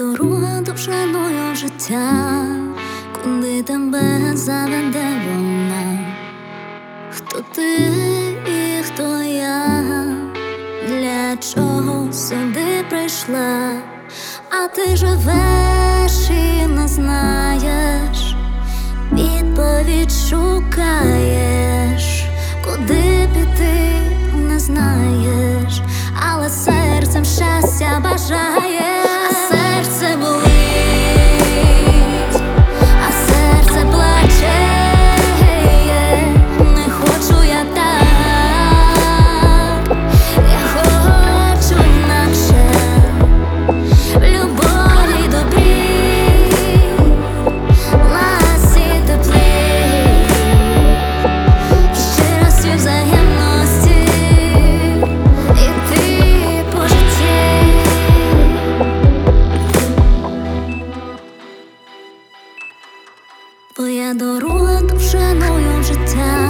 дорога довжиною життя, куди тебе заведе вона. Хто ти і хто я, для чого сюди прийшла? А ти живеш і не знаєш, відповідь шукаєш, куди піти не знаєш, але серцем щастя бажаєш. А серце болить, а серце плаче, не хочу я так, я хочу інакше, в любові й добрі, ласі теплі, щирості взаємності, іти по житті. Твоя дорога довжиною життя,